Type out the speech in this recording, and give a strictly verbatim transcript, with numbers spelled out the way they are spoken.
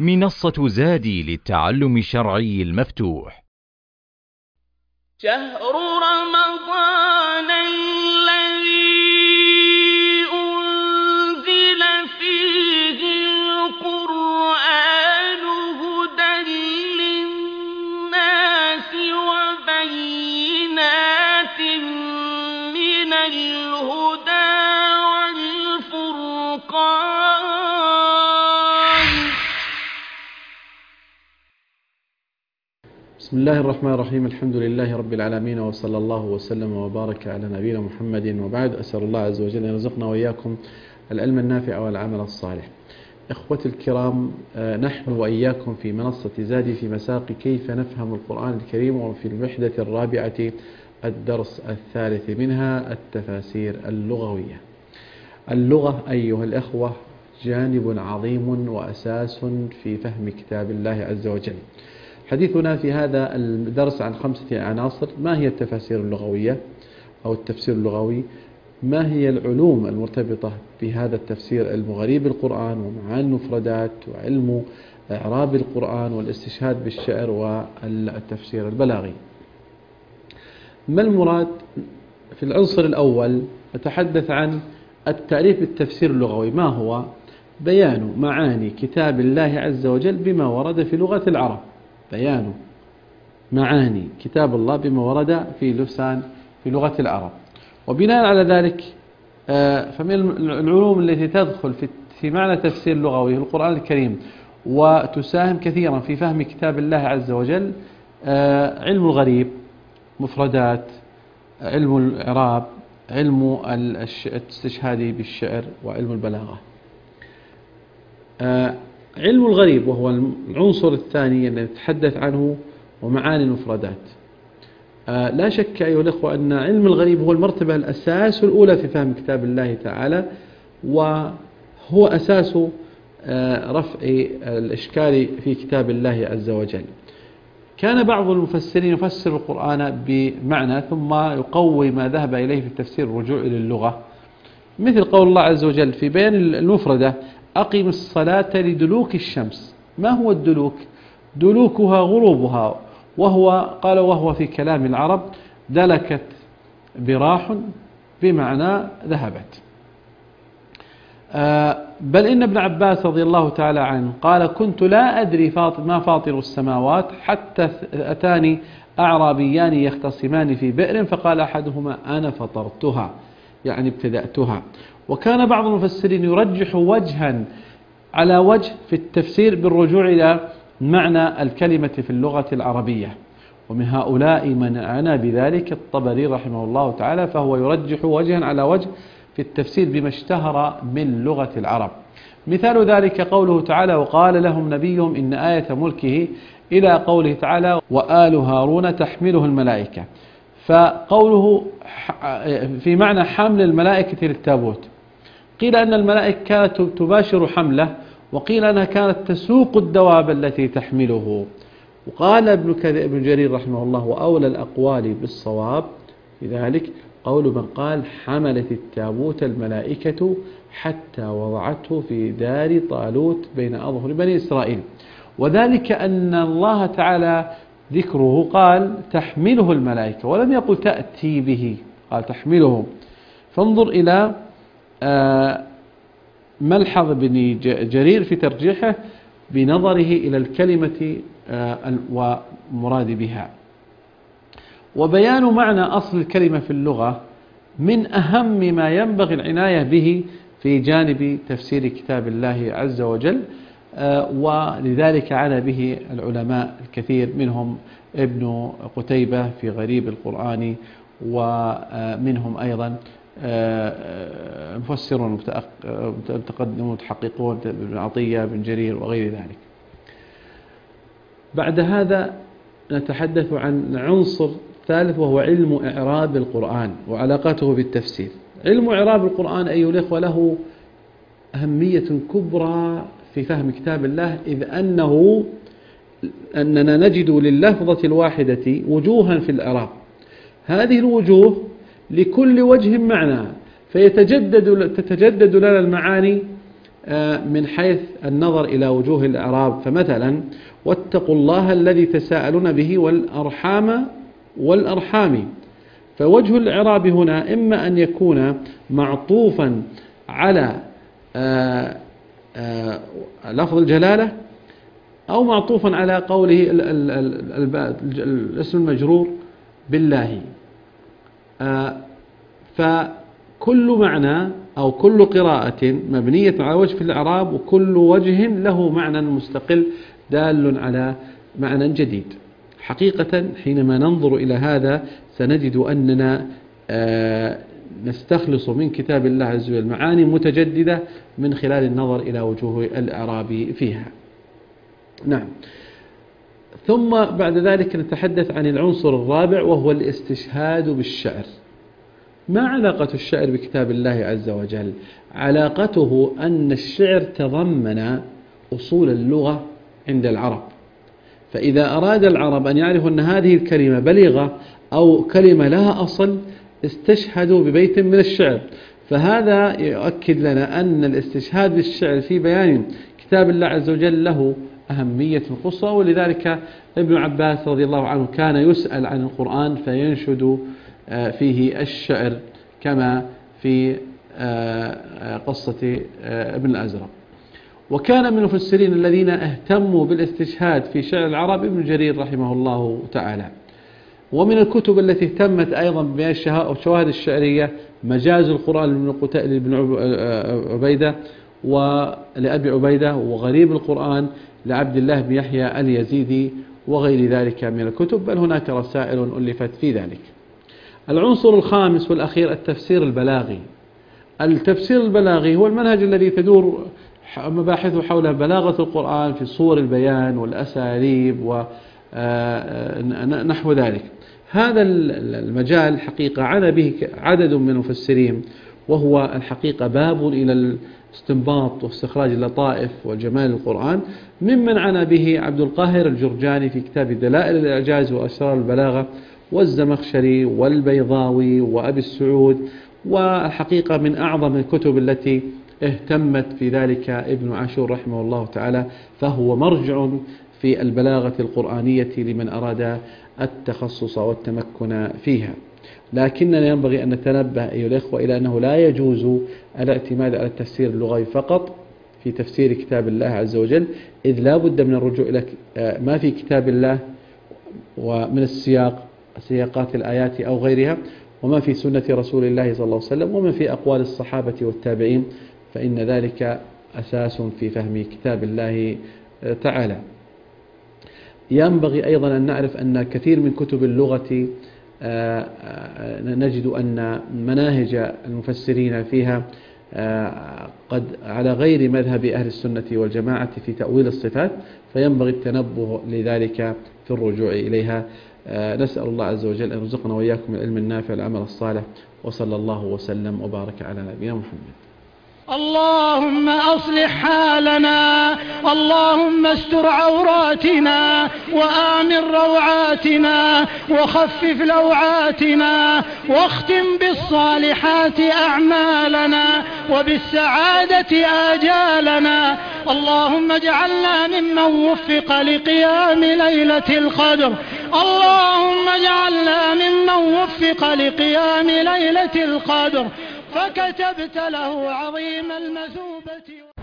منصة زادي للتعلم الشرعي المفتوح. شهر رمضان الذي أنزل فيه القرآن هدى للناس وبينات من الهدى والفرقان. بسم الله الرحمن الرحيم. الحمد لله رب العالمين، وصلى الله وسلم وبارك على نبينا محمد، وبعد. أسأل الله عز وجل أن يرزقنا وإياكم العلم النافع والعمل الصالح. إخوتي الكرام، نحن وإياكم في منصة زادي في مساق كيف نفهم القرآن الكريم، وفي الوحدة الرابعة الدرس الثالث منها التفاسير اللغوية. اللغة أيها الإخوة جانب عظيم وأساس في فهم كتاب الله عز وجل. حديثنا في هذا الدرس عن خمسة عناصر: ما هي التفاسير اللغوية أو التفسير اللغوي؟ ما هي العلوم المرتبطة بهذا التفسير، علم غريب القرآن ومعاني المفردات، وعلم إعراب القرآن، والاستشهاد بالشعر، والتفسير البلاغي. ما المراد؟ في العنصر الأول نتحدث عن التعريف بالتفسير اللغوي. ما هو؟ بيان معاني كتاب الله عز وجل بما ورد في لغة العرب. بيان معاني كتاب الله بما ورد في لسان في لغة العرب. وبناء على ذلك فمن العلوم التي تدخل في معنى تفسير لغوي في القرآن الكريم وتساهم كثيرا في فهم كتاب الله عز وجل علم الغريب، مفردات، علم الإعراب، علم الاستشهاد بالشعر، وعلم البلاغة. علم الغريب وهو العنصر الثاني الذي نتحدث عنه، ومعاني المفردات. لا شك أيها الأخوة أن علم الغريب هو المرتبة الأساس الأولى في فهم كتاب الله تعالى، وهو أساس رفع الإشكال في كتاب الله عز وجل. كان بعض المفسرين يفسر القرآن بمعنى ثم يقوي ما ذهب إليه في التفسير الرجوع إلى اللغة، مثل قول الله عز وجل في بيان المفردة: أقم الصلاة لدلوك الشمس. ما هو الدلوك؟ دلوكها غروبها، وهو قال وهو في كلام العرب دلكت براح، بمعنى ذهبت. بل إن ابن عباس رضي الله تعالى عنه قال: كنت لا أدري فاطر ما فاطر السماوات حتى أتاني أعرابيان يختصمان في بئر فقال أحدهما أنا فطرتها، يعني ابتدأتها. وكان بعض المفسرين يرجح وجها على وجه في التفسير بالرجوع إلى معنى الكلمة في اللغة العربية، ومن هؤلاء من عنى بذلك الطبري رحمه الله تعالى، فهو يرجح وجها على وجه في التفسير بما اشتهر من لغة العرب. مثال ذلك قوله تعالى: وقال لهم نبيهم إن آية ملكه، إلى قوله تعالى: وآل هارون تحمله الملائكة. فقوله في معنى حمل الملائكة للتابوت، قيل أن الملائكة كانت تباشر حمله، وقيل أنها كانت تسوق الدواب التي تحمله. وقال ابن جرير رحمه الله: وأولى الأقوال بالصواب في ذلك قول من قال: حملت التابوت الملائكة حتى وضعته في دار طالوت بين أظهر بني إسرائيل. وذلك أن الله تعالى ذكره قال تحمله الملائكة، ولم يقل تأتي به، قال تحمله. فانظر إلى ملحظ بن جرير في ترجيحه بنظره إلى الكلمة ومراد بها. وبيان معنى أصل الكلمة في اللغة من أهم ما ينبغي العناية به في جانب تفسير كتاب الله عز وجل، ولذلك عنى به العلماء الكثير، منهم ابن قتيبة في غريب القرآن، ومنهم أيضا مفسرون متقدمون متحققون، ابن عطية، ابن جرير، وغير ذلك. بعد هذا نتحدث عن عنصر ثالث، وهو علم إعراب القرآن وعلاقته بالتفسير. علم إعراب القرآن أيها الأخوة له أهمية كبرى في فهم كتاب الله، إذ أنه أننا نجد لللفظة الواحدة وجوها في الإعراب. هذه الوجوه لكل وجه معنى، فيتجدد تتجدد لنا المعاني من حيث النظر إلى وجوه الإعراب. فمثلا واتقوا الله الذي تساءلون به والأرحام والأرحام، فوجه الإعراب هنا إما أن يكون معطوفا على آآ آآ لفظ الجلالة أو معطوفا على قوله ال ال ال ال الاسم المجرور بالله. فكل معنى أو كل قراءة مبنية على وجه في الإعراب، وكل وجه له معنى مستقل دال على معنى جديد. حقيقة حينما ننظر إلى هذا سنجد أننا نستخلص من كتاب الله عز وجل معاني متجددة من خلال النظر إلى وجوه الإعراب فيها. نعم. ثم بعد ذلك نتحدث عن العنصر الرابع وهو الاستشهاد بالشعر. ما علاقة الشعر بكتاب الله عز وجل؟ علاقته أن الشعر تضمن أصول اللغة عند العرب، فإذا أراد العرب أن يعرفوا أن هذه الكلمة بليغة أو كلمة لها أصل استشهدوا ببيت من الشعر. فهذا يؤكد لنا أن الاستشهاد بالشعر في بيان كتاب الله عز وجل له أهمية قصوى، ولذلك ابن عباس رضي الله عنه كان يسأل عن القرآن فينشد فيه الشعر كما في قصة ابن الأزرق. وكان من المفسرين الذين اهتموا بالاستشهاد في شعر العرب ابن جرير رحمه الله تعالى. ومن الكتب التي اهتمت أيضا بالشواهد الشعرية مجاز القرآن لابن عبيدة ولأبي عبيدة، وغريب القرآن لعبد الله بن يحيى اليزيدي، وغير ذلك من الكتب، بل هناك رسائل ألفت في ذلك. العنصر الخامس والأخير التفسير البلاغي. التفسير البلاغي هو المنهج الذي تدور مباحثه حول بلاغة القرآن في صور البيان والأساليب ونحو ذلك. هذا المجال حقيقة عانى به عدد من المفسرين، وهو الحقيقة باب إلى الاستنباط واستخراج اللطائف وجمال القرآن، ممن عانى به عبد القاهر الجرجاني في كتاب دلائل الإعجاز وأسرار البلاغة، والزمخشري والبيضاوي وأبي السعود. والحقيقة من أعظم الكتب التي اهتمت في ذلك ابن عاشور رحمه الله تعالى، فهو مرجع في البلاغة القرآنية لمن أراد التخصص والتمكن فيها. لكننا ينبغي أن نتنبه أيها الأخوة إلى أنه لا يجوز الاعتماد على التفسير اللغوي فقط في تفسير كتاب الله عز وجل، إذ لا بد من الرجوع إلى ما في كتاب الله ومن السياق سياقات الآيات أو غيرها، وما في سنة رسول الله صلى الله عليه وسلم، وما في أقوال الصحابة والتابعين، فإن ذلك أساس في فهم كتاب الله تعالى. ينبغي أيضا أن نعرف أن كثير من كتب اللغة نجد أن مناهج المفسرين فيها قد على غير مذهب أهل السنة والجماعة في تأويل الصفات، فينبغي التنبه لذلك في الرجوع إليها. نسأل الله عز وجل أن يرزقنا وإياكم العلم النافع والعمل الصالح، وصلى الله وسلم وبارك على نبينا محمد. اللهم أصلح حالنا، اللهم استر عوراتنا وآمن روعاتنا وخفف لوعاتنا، واختم بالصالحات أعمالنا وبالسعادة آجالنا. اللهم اجعلنا ممن وفق لقيام ليلة القدر، اللهم اجعلنا ممن وفق لقيام ليلة القدر فكتبت له عظيم المثوبة.